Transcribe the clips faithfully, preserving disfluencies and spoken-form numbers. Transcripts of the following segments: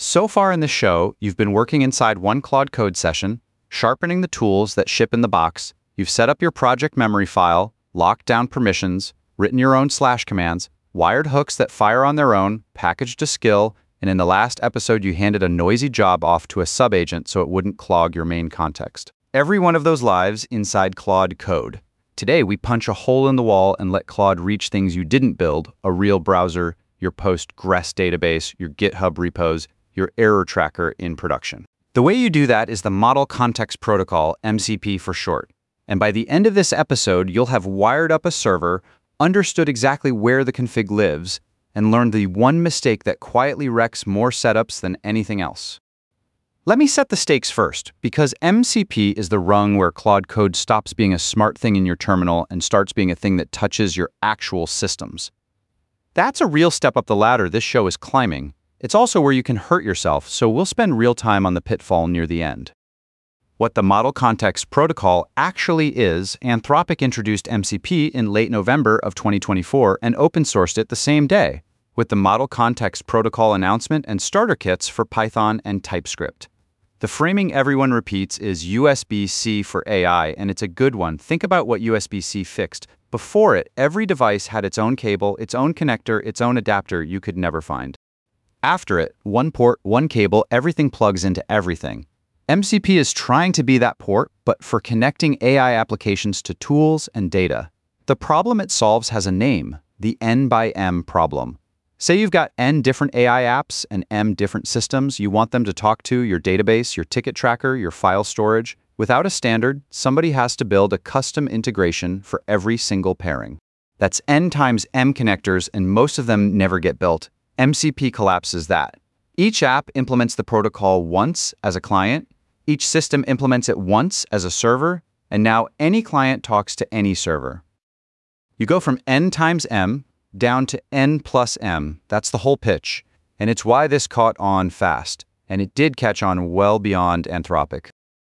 So far in the show, you've been working inside one Claude Code session, sharpening the tools that ship in the box. You've set up your project memory file, locked down permissions, written your own slash commands, wired hooks that fire on their own, packaged a skill, and in the last episode you handed a noisy job off to a subagent so it wouldn't clog your main context. Every one of those lives inside Claude Code. Today we punch a hole in the wall and let Claude reach things you didn't build, a real browser, your Postgres database, your GitHub repos, your error tracker in production. The way you do that is the Model Context Protocol, M C P for short. And by the end of this episode, you'll have wired up a server, understood exactly where the config lives, and learned the one mistake that quietly wrecks more setups than anything else. Let me set the stakes first, because M C P is the rung where Claude Code stops being a smart thing in your terminal and starts being a thing that touches your actual systems. That's a real step up the ladder this show is climbing. It's also where you can hurt yourself, so we'll spend real time on the pitfall near the end. What the Model Context Protocol actually is, Anthropic introduced M C P in late November of twenty twenty-four and open-sourced it the same day, with the Model Context Protocol announcement and starter kits for Python and TypeScript. The framing everyone repeats is U S B C for A I, and it's a good one. Think about what U S B C fixed. Before it, every device had its own cable, its own connector, its own adapter you could never find. After it, one port, one cable, everything plugs into everything. M C P is trying to be that port, but for connecting A I applications to tools and data. The problem it solves has a name, the N by M problem. Say you've got N different A I apps and M different systems you want them to talk to, your database, your ticket tracker, your file storage. Without a standard, somebody has to build a custom integration for every single pairing. That's N times M connectors, and most of them never get built. M C P collapses that. Each app implements the protocol once as a client, each system implements it once as a server, and now any client talks to any server. You go from N times M down to N plus M. That's the whole pitch, and it's why this caught on fast, and it did catch on well beyond Anthropic.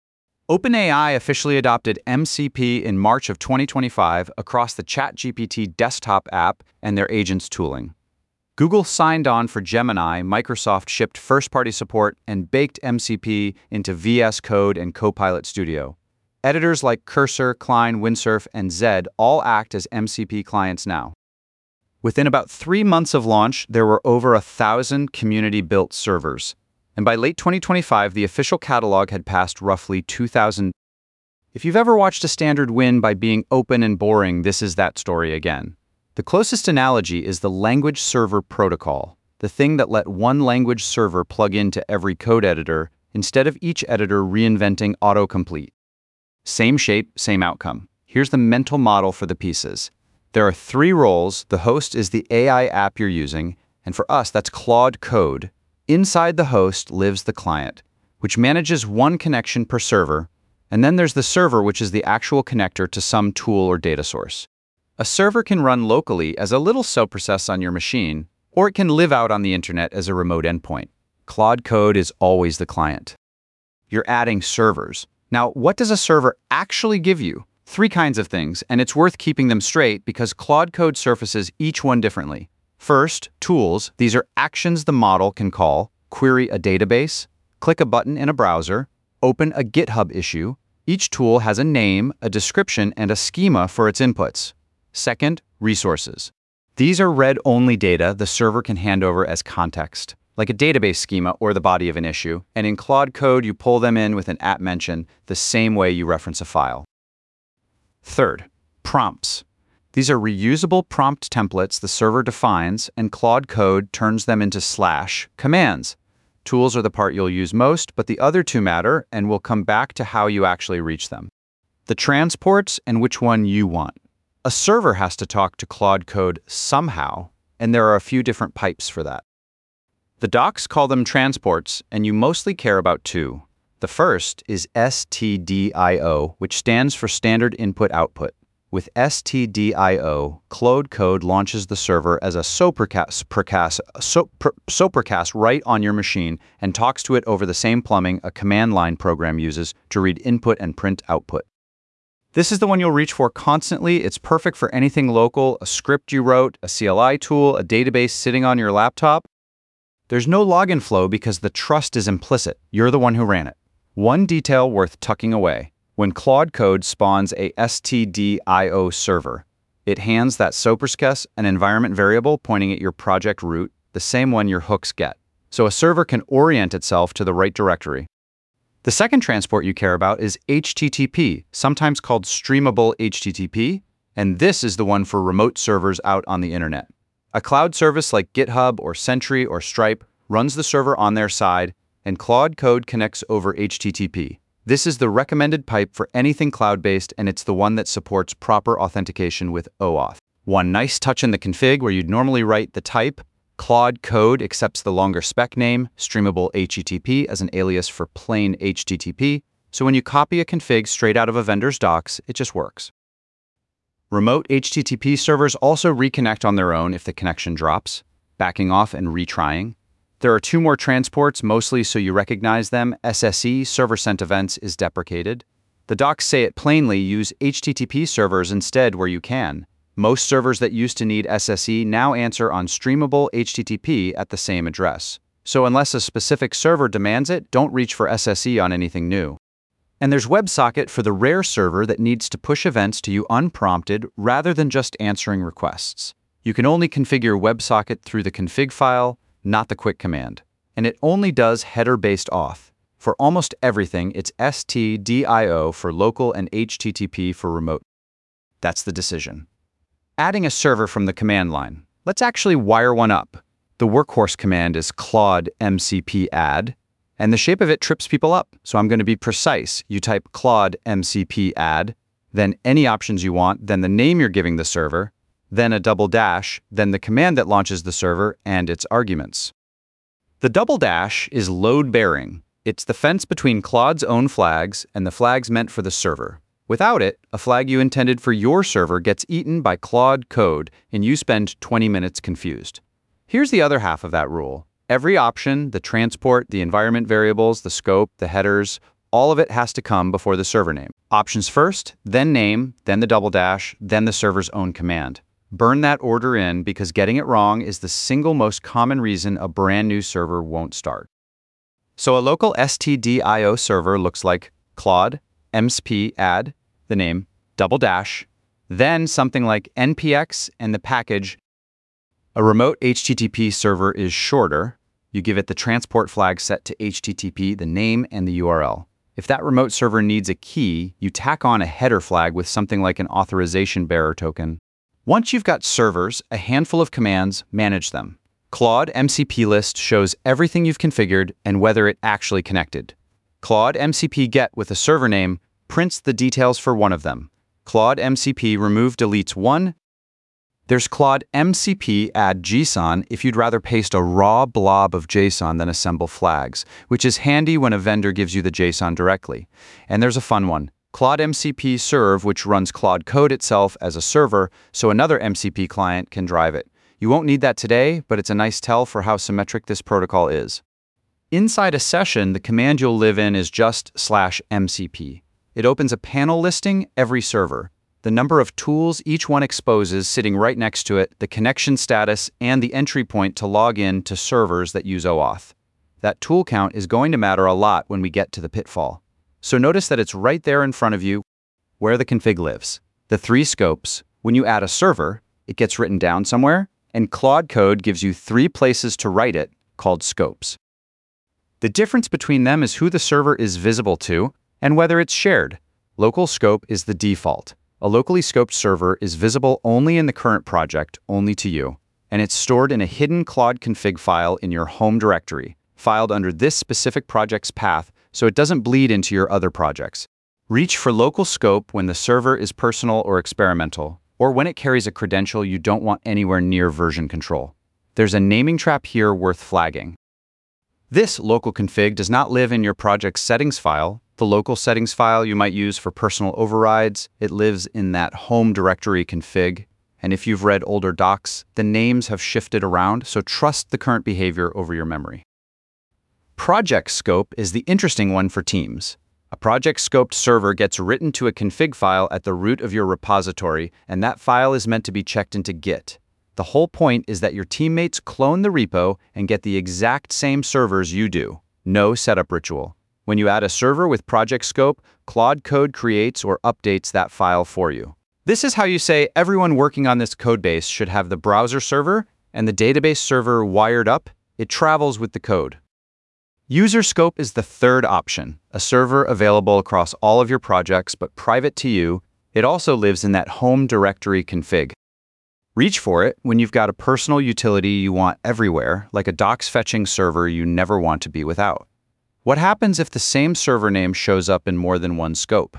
OpenAI officially adopted M C P in March of twenty twenty-five across the ChatGPT desktop app and their agents tooling. Google signed on for Gemini, Microsoft shipped first-party support, and baked M C P into V S Code and Copilot Studio. Editors like Cursor, Cline, Windsurf, and Zed all act as M C P clients now. Within about three months of launch, there were over a thousand community-built servers. And by late twenty twenty-five, the official catalog had passed roughly two thousand. If you've ever watched a standard win by being open and boring, this is that story again. The closest analogy is the language server protocol, the thing that let one language server plug into every code editor instead of each editor reinventing autocomplete. Same shape, same outcome. Here's the mental model for the pieces. There are three roles. The host is the A I app you're using, and for us, that's Claude Code. Inside the host lives the client, which manages one connection per server, and then there's the server, which is the actual connector to some tool or data source. A server can run locally as a little subprocess on your machine, or it can live out on the internet as a remote endpoint. Claude Code is always the client. You're adding servers. Now, what does a server actually give you? Three kinds of things, and it's worth keeping them straight because Claude Code surfaces each one differently. First, tools. These are actions the model can call: query a database, click a button in a browser, open a GitHub issue. Each tool has a name, a description, and a schema for its inputs. Second, resources. These are read-only data the server can hand over as context, like a database schema or the body of an issue, and in Claude Code you pull them in with an at mention the same way you reference a file. Third, prompts. These are reusable prompt templates the server defines, and Claude Code turns them into slash commands. Tools are the part you'll use most, but the other two matter, and we'll come back to how you actually reach them. The transports and which one you want. A server has to talk to Claude Code somehow, and there are a few different pipes for that. The docs call them transports, and you mostly care about two. The first is S T D I O, which stands for Standard Input Output. With S T D I O, Claude Code launches the server as a SOAPrcast, SOAPrcast right on your machine and talks to it over the same plumbing a command line program uses to read input and print output. This is the one you'll reach for constantly. It's perfect for anything local, a script you wrote, a C L I tool, a database sitting on your laptop. There's no login flow because the trust is implicit. You're the one who ran it. One detail worth tucking away. When Claude Code spawns a stdio server, it hands that soprascus an environment variable pointing at your project root, the same one your hooks get, so a server can orient itself to the right directory. The second transport you care about is H T T P, sometimes called streamable H T T P, and this is the one for remote servers out on the internet. A cloud service like GitHub or Sentry or Stripe runs the server on their side, and Claude Code connects over H T T P. This is the recommended pipe for anything cloud-based, and it's the one that supports proper authentication with OAuth. One nice touch in the config where you'd normally write the type, Claude Code accepts the longer spec name, streamable H T T P, as an alias for plain H T T P, so when you copy a config straight out of a vendor's docs, it just works. Remote H T T P servers also reconnect on their own if the connection drops, backing off and retrying. There are two more transports, mostly so you recognize them. S S E, server sent events, is deprecated. The docs say it plainly: use H T T P servers instead where you can. Most servers that used to need S S E now answer on streamable H T T P at the same address. So unless a specific server demands it, don't reach for S S E on anything new. And there's WebSocket for the rare server that needs to push events to you unprompted rather than just answering requests. You can only configure WebSocket through the config file, not the quick command. And it only does header-based auth. For almost everything, it's stdio for local and H T T P for remote. That's the decision. Adding a server from the command line. Let's actually wire one up. The workhorse command is claude mcp add, and the shape of it trips people up, so I'm going to be precise. You type claude mcp add, then any options you want, then the name you're giving the server, then a double dash, then the command that launches the server and its arguments. The double dash is load-bearing. It's the fence between Claude's own flags and the flags meant for the server. Without it, a flag you intended for your server gets eaten by Claude Code, and you spend twenty minutes confused. Here's the other half of that rule. Every option, the transport, the environment variables, the scope, the headers, all of it has to come before the server name. Options first, then name, then the double dash, then the server's own command. Burn that order in because getting it wrong is the single most common reason a brand new server won't start. So a local stdio server looks like Claude mcp add, the name, double dash, then something like npx and the package. A remote H T T P server is shorter. You give it the transport flag set to H T T P, the name, and the U R L. If that remote server needs a key, you tack on a header flag with something like an authorization bearer token. Once you've got servers, a handful of commands, manage them. Claude mcp list shows everything you've configured and whether it actually connected. Claude mcp get with a server name prints the details for one of them. Claude mcp remove deletes one. There's Claude mcp add JSON if you'd rather paste a raw blob of JSON than assemble flags, which is handy when a vendor gives you the JSON directly. And there's a fun one. Claude mcp serve, which runs Claude Code itself as a server, so another M C P client can drive it. You won't need that today, but it's a nice tell for how symmetric this protocol is. Inside a session, the command you'll live in is just slash mcp. It opens a panel listing every server, the number of tools each one exposes sitting right next to it, the connection status, and the entry point to log in to servers that use OAuth. That tool count is going to matter a lot when we get to the pitfall. So notice that it's right there in front of you where the config lives. The three scopes. When you add a server, it gets written down somewhere, and Claude Code gives you three places to write it, called scopes. The difference between them is who the server is visible to and whether it's shared. Local scope is the default. A locally scoped server is visible only in the current project, only to you, and it's stored in a hidden Claude config file in your home directory, filed under this specific project's path so it doesn't bleed into your other projects. Reach for local scope when the server is personal or experimental, or when it carries a credential you don't want anywhere near version control. There's a naming trap here worth flagging. This local config does not live in your project's settings file. The local settings file you might use for personal overrides, it lives in that home directory config. And if you've read older docs, the names have shifted around, so trust the current behavior over your memory. Project scope is the interesting one for teams. A project scoped server gets written to a config file at the root of your repository, and that file is meant to be checked into Git. The whole point is that your teammates clone the repo and get the exact same servers you do. No setup ritual. When you add a server with project scope, Claude Code creates or updates that file for you. This is how you say everyone working on this codebase should have the browser server and the database server wired up. It travels with the code. User scope is the third option, a server available across all of your projects but private to you. It also lives in that home directory config. Reach for it when you've got a personal utility you want everywhere, like a docs fetching server you never want to be without. What happens if the same server name shows up in more than one scope?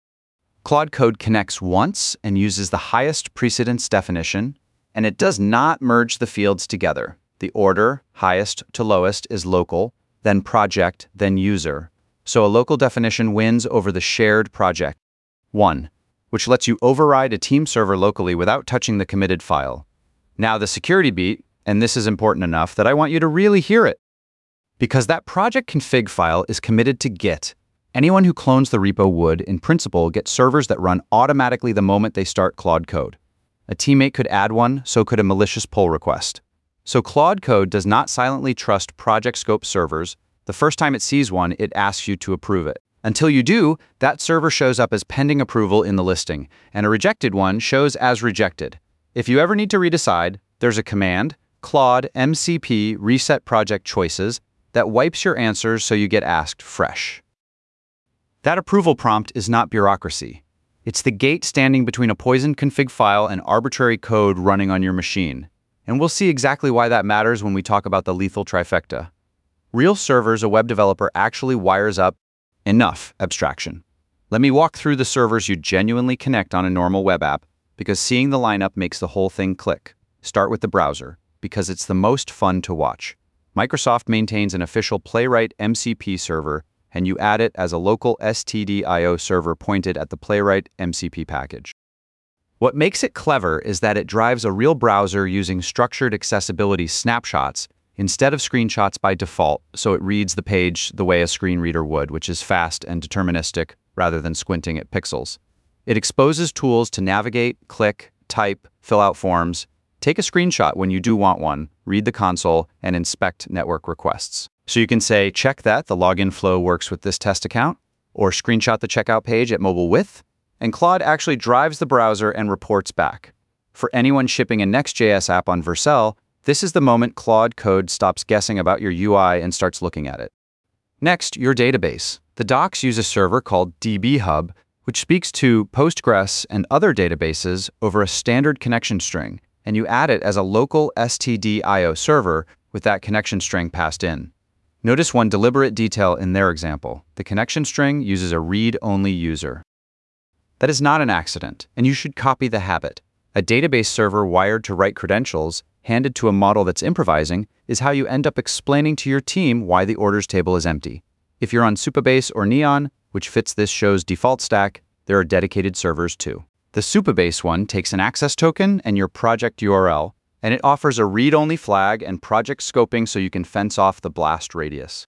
Claude Code connects once and uses the highest precedence definition, and it does not merge the fields together. The order, highest to lowest, is local, then project, then user. So a local definition wins over the shared project. One, which lets you override a team server locally without touching the committed file. Now the security beat, and this is important enough that I want you to really hear it. Because that project config file is committed to Git, anyone who clones the repo would, in principle, get servers that run automatically the moment they start Claude Code. A teammate could add one, so could a malicious pull request. So Claude Code does not silently trust project scope servers. The first time it sees one, it asks you to approve it. Until you do, that server shows up as pending approval in the listing, and a rejected one shows as rejected. If you ever need to redecide, there's a command, Claude M C P reset project choices, that wipes your answers so you get asked fresh. That approval prompt is not bureaucracy. It's the gate standing between a poisoned config file and arbitrary code running on your machine. And we'll see exactly why that matters when we talk about the lethal trifecta. Real servers a web developer actually wires up. Enough abstraction. Let me walk through the servers you genuinely connect on a normal web app, because seeing the lineup makes the whole thing click. Start with the browser, because it's the most fun to watch. Microsoft maintains an official Playwright M C P server, and you add it as a local S T D I O server pointed at the Playwright M C P package. What makes it clever is that it drives a real browser using structured accessibility snapshots instead of screenshots by default, so it reads the page the way a screen reader would, which is fast and deterministic rather than squinting at pixels. It exposes tools to navigate, click, type, fill out forms, take a screenshot when you do want one, read the console, and inspect network requests. So you can say, check that the login flow works with this test account, or screenshot the checkout page at mobile with, and Claude actually drives the browser and reports back. For anyone shipping a Next.js app on Vercel, this is the moment Claude Code stops guessing about your U I and starts looking at it. Next, your database. The docs use a server called D B Hub, which speaks to Postgres and other databases over a standard connection string, and you add it as a local S T D I O server with that connection string passed in. Notice one deliberate detail in their example. The connection string uses a read-only user. That is not an accident, and you should copy the habit. A database server wired to write credentials handed to a model that's improvising is how you end up explaining to your team why the orders table is empty. If you're on Supabase or Neon, which fits this show's default stack, there are dedicated servers too. The Supabase one takes an access token and your project U R L, and it offers a read-only flag and project scoping so you can fence off the blast radius.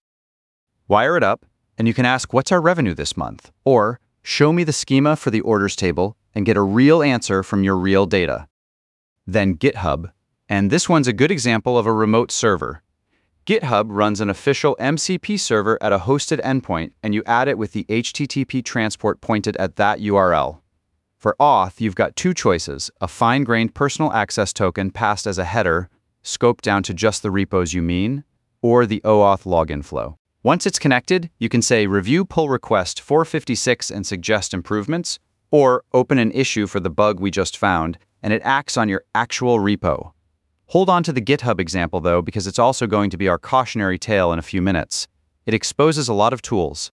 Wire it up, and you can ask, what's our revenue this month? Or, show me the schema for the orders table and get a real answer from your real data. Then GitHub. And this one's a good example of a remote server. GitHub runs an official M C P server at a hosted endpoint, and you add it with the H T T P transport pointed at that U R L. For auth, you've got two choices, a fine-grained personal access token passed as a header, scoped down to just the repos you mean, or the OAuth login flow. Once it's connected, you can say review pull request four fifty-six and suggest improvements, or open an issue for the bug we just found, and it acts on your actual repo. Hold on to the GitHub example, though, because it's also going to be our cautionary tale in a few minutes. It exposes a lot of tools.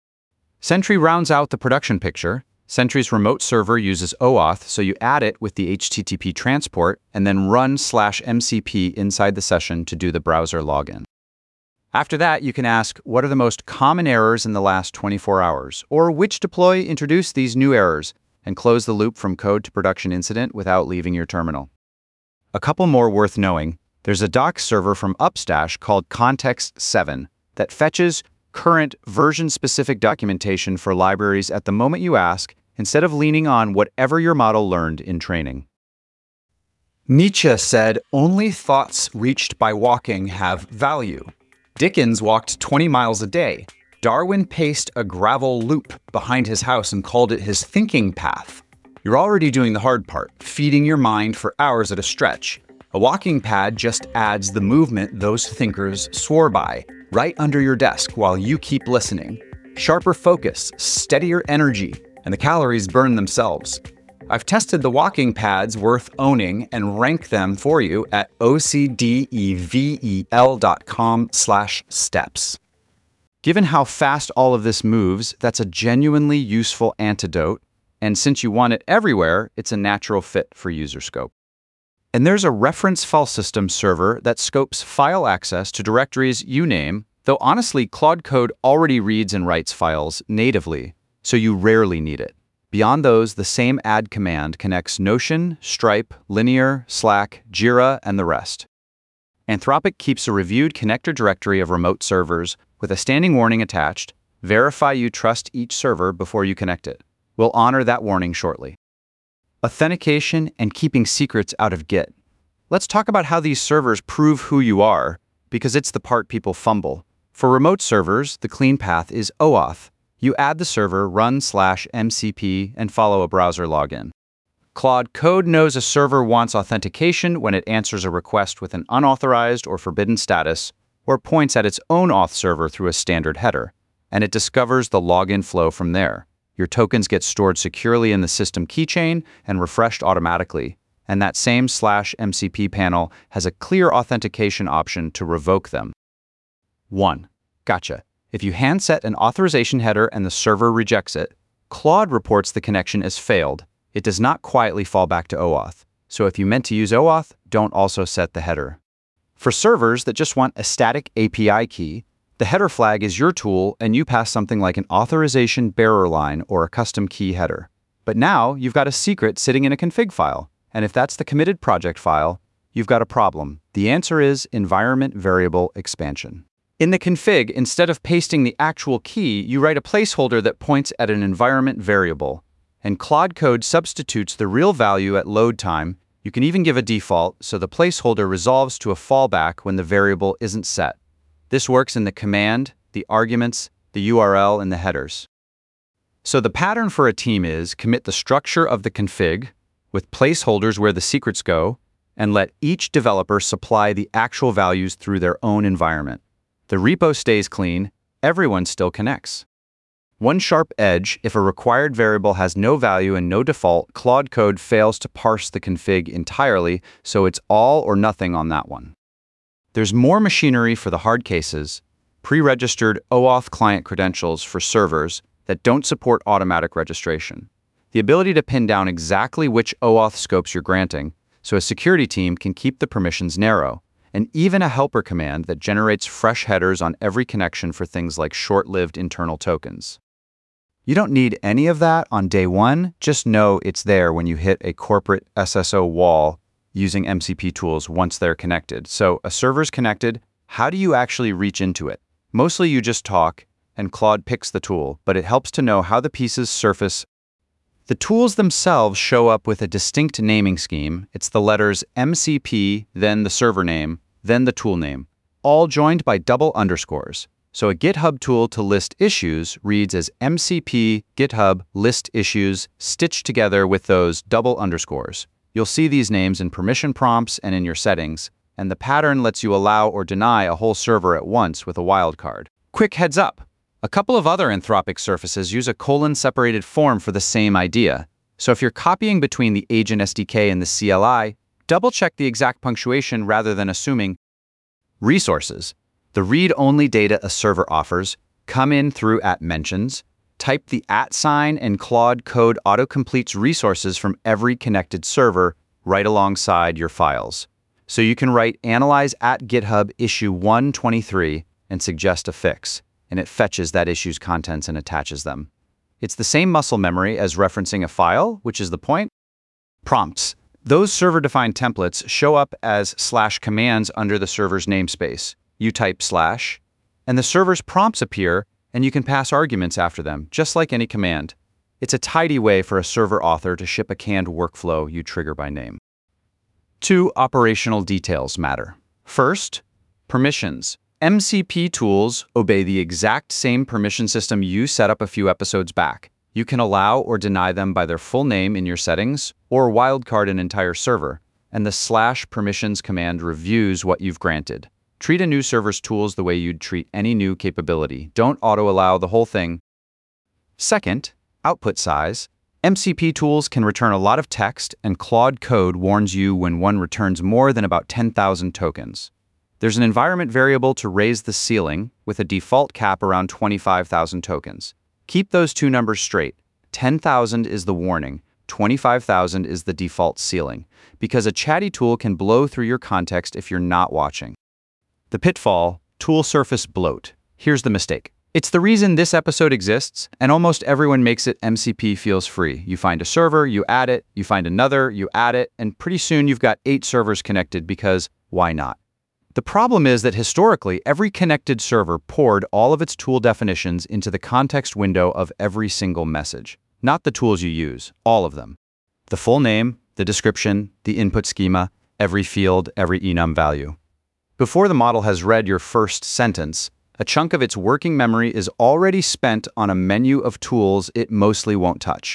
Sentry rounds out the production picture. Sentry's remote server uses OAuth, so you add it with the H T T P transport and then run slash M C P inside the session to do the browser login. After that, you can ask, what are the most common errors in the last twenty-four hours? Or which deploy introduced these new errors? And close the loop from code to production incident without leaving your terminal. A couple more worth knowing. There's a docs server from Upstash called Context seven that fetches current version-specific documentation for libraries at the moment you ask, instead of leaning on whatever your model learned in training. Nietzsche said, "Only thoughts reached by walking have value." Dickens walked twenty miles a day. Darwin paced a gravel loop behind his house and called it his thinking path. You're already doing the hard part, feeding your mind for hours at a stretch. A walking pad just adds the movement those thinkers swore by, right under your desk while you keep listening. Sharper focus, steadier energy, and the calories burn themselves. I've tested the walking pads worth owning and rank them for you at O C D E V E L dot com slash steps. Given how fast all of this moves, that's a genuinely useful antidote, and since you want it everywhere, it's a natural fit for UserScope. And there's a reference file system server that scopes file access to directories you name, though honestly, Claude Code already reads and writes files natively, so you rarely need it. Beyond those, the same add command connects Notion, Stripe, Linear, Slack, Jira, and the rest. Anthropic keeps a reviewed connector directory of remote servers with a standing warning attached. Verify you trust each server before you connect it. We'll honor that warning shortly. Authentication and keeping secrets out of Git. Let's talk about how these servers prove who you are, because it's the part people fumble. For remote servers, the clean path is OAuth. You add the server, run slash M C P, and follow a browser login. Claude Code knows a server wants authentication when it answers a request with an unauthorized or forbidden status, or points at its own auth server through a standard header, and it discovers the login flow from there. Your tokens get stored securely in the system keychain and refreshed automatically, and that same slash M C P panel has a clear authentication option to revoke them. one. Gotcha. If you handset an authorization header and the server rejects it, Claude reports the connection as failed. It does not quietly fall back to OAuth. So if you meant to use OAuth, don't also set the header. For servers that just want a static A P I key, the header flag is your tool and you pass something like an authorization bearer line or a custom key header. But now you've got a secret sitting in a config file. And if that's the committed project file, you've got a problem. The answer is environment variable expansion. In the config, instead of pasting the actual key, you write a placeholder that points at an environment variable. And Claude Code substitutes the real value at load time. You can even give a default, so the placeholder resolves to a fallback when the variable isn't set. This works in the command, the arguments, the U R L, and the headers. So the pattern for a team is commit the structure of the config with placeholders where the secrets go, and let each developer supply the actual values through their own environment. The repo stays clean, everyone still connects. One sharp edge: if a required variable has no value and no default, Claude Code fails to parse the config entirely, so it's all or nothing on that one. There's more machinery for the hard cases: pre-registered OAuth client credentials for servers that don't support automatic registration. The ability to pin down exactly which OAuth scopes you're granting, so a security team can keep the permissions narrow. And even a helper command that generates fresh headers on every connection for things like short-lived internal tokens. You don't need any of that on day one, just know it's there when you hit a corporate S S O wall using M C P tools once they're connected. So a server's connected, how do you actually reach into it? Mostly you just talk, and Claude picks the tool, but it helps to know how the pieces surface. The tools themselves show up with a distinct naming scheme. It's the letters M C P, then the server name, then the tool name, all joined by double underscores. So a GitHub tool to list issues reads as M C P GitHub list issues stitched together with those double underscores. You'll see these names in permission prompts and in your settings, and the pattern lets you allow or deny a whole server at once with a wildcard. Quick heads up! A couple of other Anthropic surfaces use a colon-separated form for the same idea. So if you're copying between the agent S D K and the C L I, double-check the exact punctuation rather than assuming. Resources. The read-only data a server offers come in through at mentions. Type the at sign and Claude Code auto-completes resources from every connected server right alongside your files. So you can write analyze at GitHub issue one twenty-three and suggest a fix, and it fetches that issue's contents and attaches them. It's the same muscle memory as referencing a file, which is the point. Prompts. Those server-defined templates show up as slash commands under the server's namespace. You type slash, and the server's prompts appear, and you can pass arguments after them, just like any command. It's a tidy way for a server author to ship a canned workflow you trigger by name. Two operational details matter. First, permissions. M C P tools obey the exact same permission system you set up a few episodes back. You can allow or deny them by their full name in your settings, or wildcard an entire server, and the slash permissions command reviews what you've granted. Treat a new server's tools the way you'd treat any new capability. Don't auto-allow the whole thing. Second, output size. M C P tools can return a lot of text, and Claude Code warns you when one returns more than about ten thousand tokens. There's an environment variable to raise the ceiling, with a default cap around twenty-five thousand tokens. Keep those two numbers straight. ten thousand is the warning, twenty-five thousand is the default ceiling, because a chatty tool can blow through your context if you're not watching. The pitfall, tool surface bloat. Here's the mistake. It's the reason this episode exists, and almost everyone makes it M C P feels free. You find a server, you add it, you find another, you add it, and pretty soon you've got eight servers connected because why not? The problem is that historically, every connected server poured all of its tool definitions into the context window of every single message. Not the tools you use, all of them. The full name, the description, the input schema, every field, every enum value. Before the model has read your first sentence, a chunk of its working memory is already spent on a menu of tools it mostly won't touch.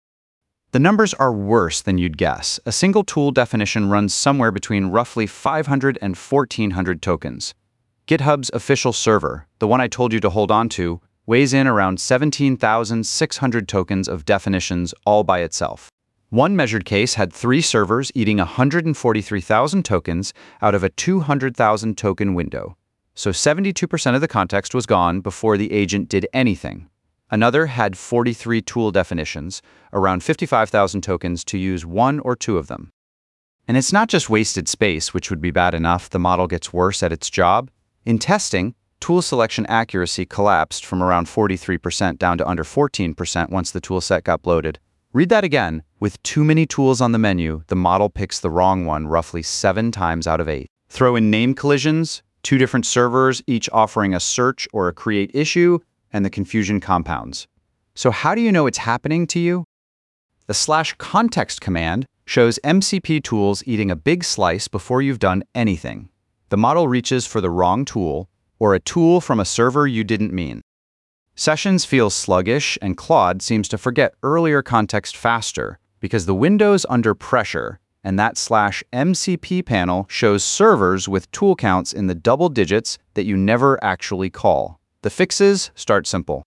The numbers are worse than you'd guess. A single tool definition runs somewhere between roughly five hundred and fourteen hundred tokens. GitHub's official server, the one I told you to hold on to, weighs in around seventeen thousand six hundred tokens of definitions all by itself. One measured case had three servers eating one hundred forty-three thousand tokens out of a two hundred thousand token window. So seventy-two percent of the context was gone before the agent did anything. Another had forty-three tool definitions, around fifty-five thousand tokens to use one or two of them. And it's not just wasted space, which would be bad enough. The model gets worse at its job. In testing, tool selection accuracy collapsed from around forty-three percent down to under fourteen percent once the tool set got bloated. Read that again. With too many tools on the menu, the model picks the wrong one roughly seven times out of eight. Throw in name collisions, two different servers, each offering a search or a create issue, and the confusion compounds. So how do you know it's happening to you? The slash context command shows M C P tools eating a big slice before you've done anything. The model reaches for the wrong tool, or a tool from a server you didn't mean. Sessions feel sluggish, and Claude seems to forget earlier context faster, because the window's under pressure, and that slash M C P panel shows servers with tool counts in the double digits that you never actually call. The fixes start simple.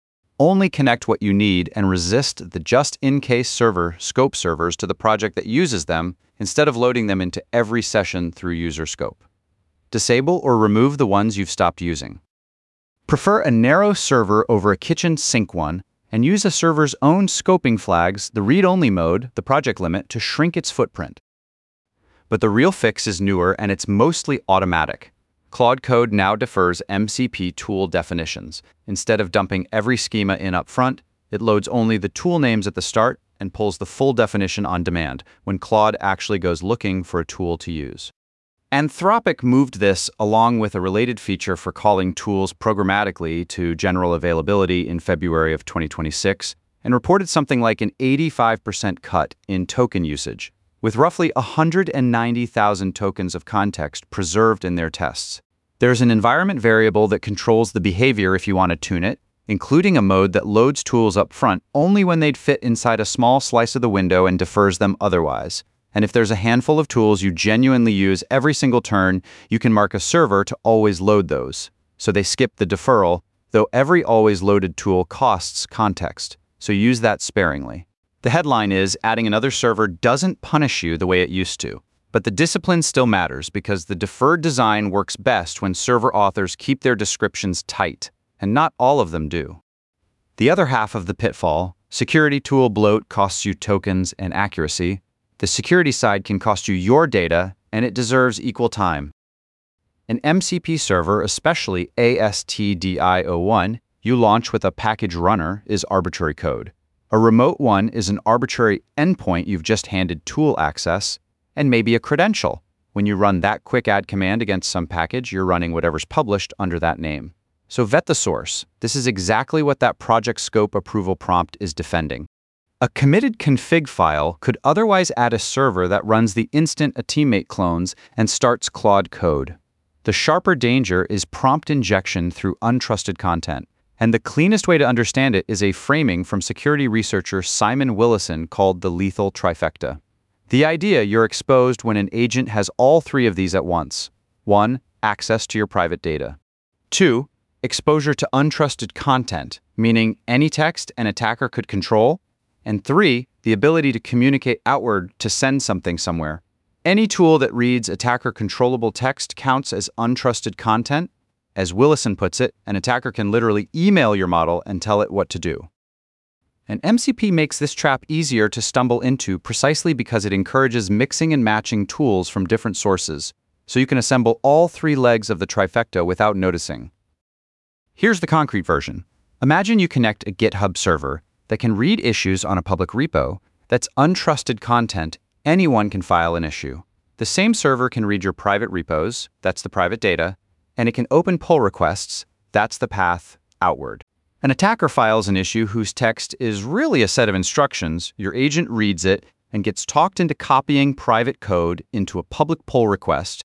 Only connect what you need and resist the just-in-case server scope servers to the project that uses them instead of loading them into every session through user scope. Disable or remove the ones you've stopped using. Prefer a narrow server over a kitchen sink one, and use a server's own scoping flags, the read-only mode, the project limit, to shrink its footprint. But the real fix is newer, and it's mostly automatic. Claude Code now defers M C P tool definitions. Instead of dumping every schema in up front, it loads only the tool names at the start and pulls the full definition on demand when Claude actually goes looking for a tool to use. Anthropic moved this along with a related feature for calling tools programmatically to general availability in February of twenty twenty-six and reported something like an eighty-five percent cut in token usage, with roughly one hundred ninety thousand tokens of context preserved in their tests. There's an environment variable that controls the behavior if you want to tune it, including a mode that loads tools up front only when they'd fit inside a small slice of the window and defers them otherwise. And if there's a handful of tools you genuinely use every single turn, you can mark a server to always load those. So they skip the deferral, though every always loaded tool costs context, so use that sparingly. The headline is, adding another server doesn't punish you the way it used to. But the discipline still matters because the deferred design works best when server authors keep their descriptions tight, and not all of them do. The other half of the pitfall, security tool bloat, costs you tokens and accuracy. The security side can cost you your data, and it deserves equal time. An M C P server, especially A S T D I zero one, you launch with a package runner, is arbitrary code. A remote one is an arbitrary endpoint you've just handed tool access, and maybe a credential. When you run that quick add command against some package, you're running whatever's published under that name. So vet the source. This is exactly what that project scope approval prompt is defending. A committed config file could otherwise add a server that runs the instant a teammate clones and starts Claude Code. The sharper danger is prompt injection through untrusted content, and the cleanest way to understand it is a framing from security researcher Simon Willison called the lethal trifecta. The idea you're exposed when an agent has all three of these at once. One, access to your private data. Two, exposure to untrusted content, meaning any text an attacker could control. And three, the ability to communicate outward to send something somewhere. Any tool that reads attacker-controllable text counts as untrusted content. As Willison puts it, an attacker can literally email your model and tell it what to do. And M C P makes this trap easier to stumble into precisely because it encourages mixing and matching tools from different sources, so you can assemble all three legs of the trifecta without noticing. Here's the concrete version. Imagine you connect a GitHub server that can read issues on a public repo that's untrusted content. Anyone can file an issue. The same server can read your private repos, that's the private data, and it can open pull requests, that's the path outward. An attacker files an issue whose text is really a set of instructions, your agent reads it, and gets talked into copying private code into a public pull request.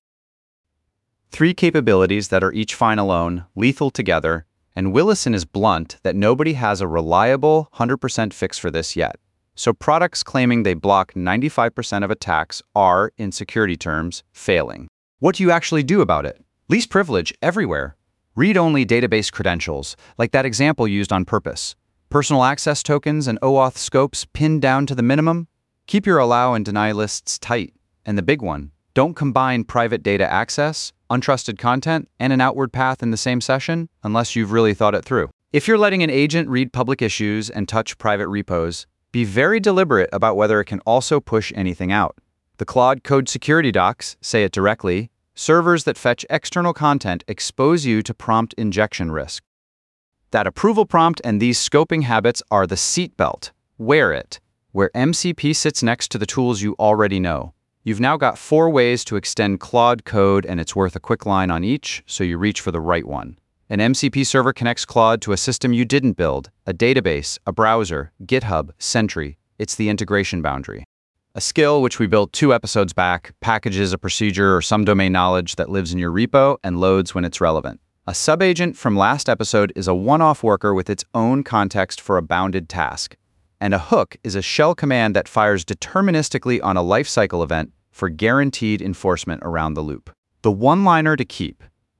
Three capabilities that are each fine alone, lethal together, and Willison is blunt that nobody has a reliable one hundred percent fix for this yet. So products claiming they block ninety-five percent of attacks are, in security terms, failing. What do you actually do about it? Least privilege everywhere. Read-only database credentials, like that example used on purpose. Personal access tokens and OAuth scopes pinned down to the minimum. Keep your allow and deny lists tight. And the big one, don't combine private data access, untrusted content, and an outward path in the same session unless you've really thought it through. If you're letting an agent read public issues and touch private repos, be very deliberate about whether it can also push anything out. The Claude Code security docs say it directly. Servers that fetch external content expose you to prompt injection risk. That approval prompt and these scoping habits are the seatbelt. Wear it, where M C P sits next to the tools you already know. You've now got four ways to extend Claude Code, and it's worth a quick line on each, so you reach for the right one. An M C P server connects Claude to a system you didn't build, a database, a browser, GitHub, Sentry. It's the integration boundary. A skill which we built two episodes back packages a procedure or some domain knowledge that lives in your repo and loads when it's relevant. A subagent from last episode is a one-off worker with its own context for a bounded task. And a hook is a shell command that fires deterministically on a lifecycle event for guaranteed enforcement around the loop. The one-liner to keep.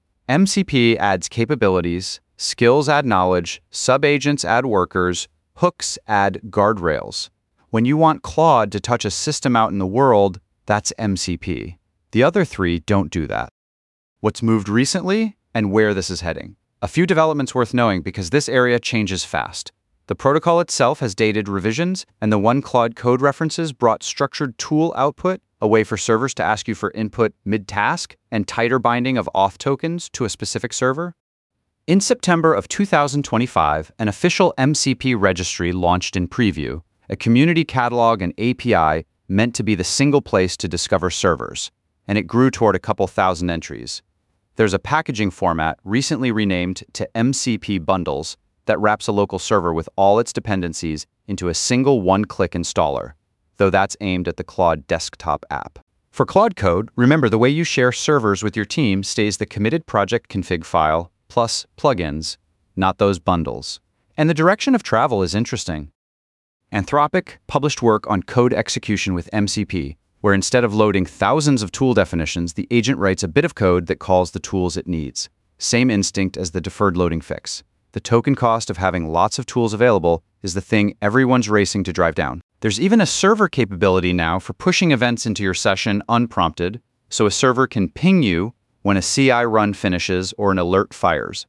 M C P adds capabilities, skills add knowledge, subagents add workers, hooks add guardrails. When you want Claude to touch a system out in the world, that's M C P. The other three don't do that. What's moved recently and where this is heading. A few developments worth knowing because this area changes fast. The protocol itself has dated revisions, and the one Claude Code references brought structured tool output, a way for servers to ask you for input mid-task, and tighter binding of auth tokens to a specific server. In September of two thousand twenty-five, an official M C P registry launched in preview, a community catalog and A P I meant to be the single place to discover servers, and it grew toward a couple thousand entries. There's a packaging format recently renamed to M C P Bundles that wraps a local server with all its dependencies into a single one-click installer, though that's aimed at the Claude desktop app. For Claude Code, remember the way you share servers with your team stays the committed project config file plus plugins, not those bundles. And the direction of travel is interesting. Anthropic published work on code execution with M C P, where instead of loading thousands of tool definitions, the agent writes a bit of code that calls the tools it needs. Same instinct as the deferred loading fix. The token cost of having lots of tools available is the thing everyone's racing to drive down. There's even a server capability now for pushing events into your session unprompted, so a server can ping you when a C I run finishes or an alert fires.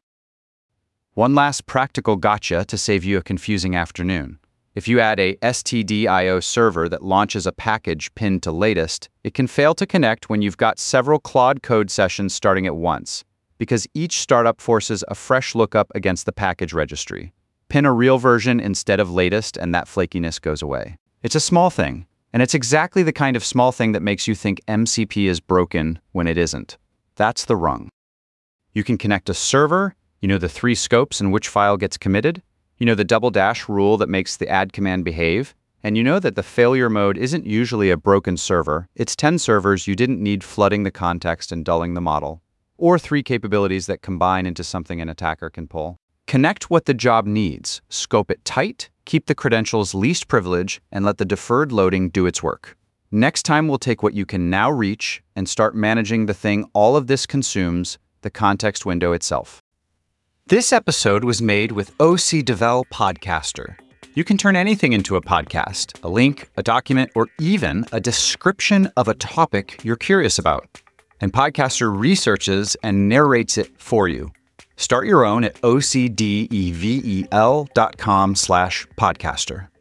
One last practical gotcha to save you a confusing afternoon. If you add a S T D I O server that launches a package pinned to latest, it can fail to connect when you've got several Claude Code sessions starting at once, because each startup forces a fresh lookup against the package registry. Pin a real version instead of latest and that flakiness goes away. It's a small thing, and it's exactly the kind of small thing that makes you think M C P is broken when it isn't. That's the rung. You can connect a server, you know the three scopes and which file gets committed, you know the double dash rule that makes the add command behave, And you know that the failure mode isn't usually a broken server. It's ten servers you didn't need flooding the context and dulling the model, or three capabilities that combine into something an attacker can pull. Connect what the job needs, scope it tight, keep the credentials least privilege, and let the deferred loading do its work. Next time, we'll take what you can now reach and start managing the thing all of this consumes, the context window itself. This episode was made with O C Devel Podcaster. You can turn anything into a podcast, a link, a document, or even a description of a topic you're curious about. And Podcaster researches and narrates it for you. Start your own at O C devel dot com slash podcaster.